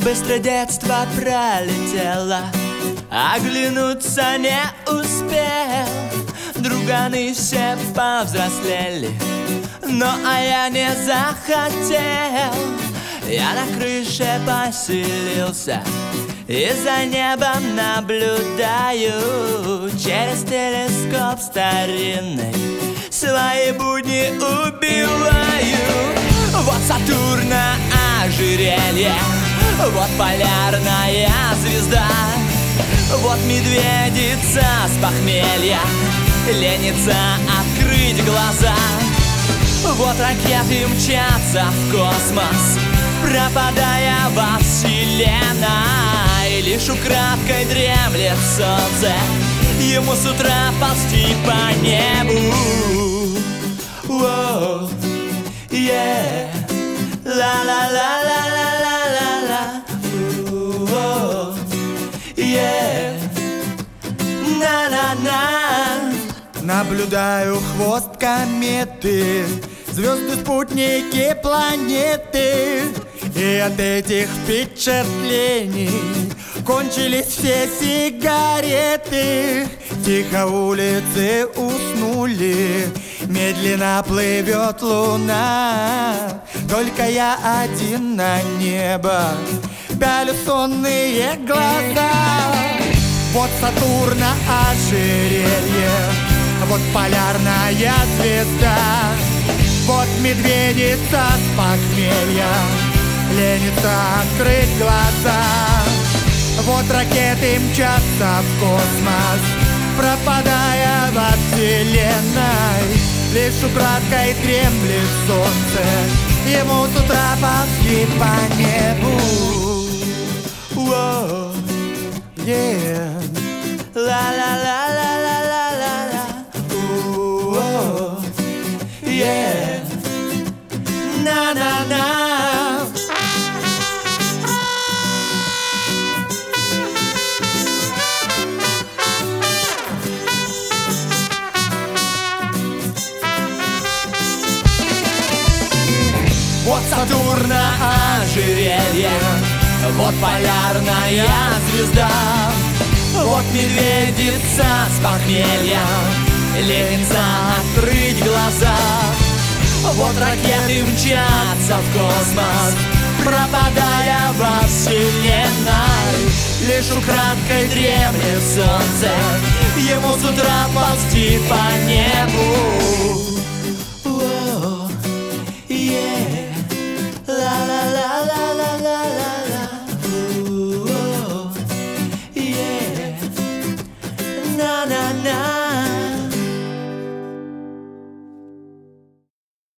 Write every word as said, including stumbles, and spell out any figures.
Быстро детство пролетело, оглянуться не успел. Друганы все повзрослели, но а я не захотел. Я на крыше поселился и за небом наблюдаю через телескоп старинный, свои будни убиваю. Вот Сатурна ожерелье, вот полярная звезда, вот медведица с похмелья ленится открыть глаза. Вот ракеты мчатся в космос, пропадая во вселенной. Лишь украдкой дремлет солнце, ему с утра ползти по небу. Воу, yeah. Ла-ла-ла-ла-ла-ла-ла-ла. Воу, yeah. На-на-на. Наблюдаю хвост кометы, звезды, спутники, планеты. И от этих впечатлений кончились все сигареты. Тихо улицы уснули, медленно плывет луна. Только я один на небо пялю сонные глаза. Вот Сатурна ожерелье, вот полярная звезда, вот медведица с похмелья ленится открыть глаза. Вот ракеты мчатся в космос, пропадая во вселенной. Лишь украдкой дремлет солнце, ему с утра ползти по небу. Воу, yeah. Ла-ла-ла-ла-ла-ла-ла. Воу, yeah. На-на-на. Вот Сатурна ожерелье, вот полярная звезда, вот медведица с похмелья ленится открыть глаза. Вот ракеты мчатся в космос, пропадая во вселенной. Лишь украдкой дремлет солнце, ему с утра ползти по небу.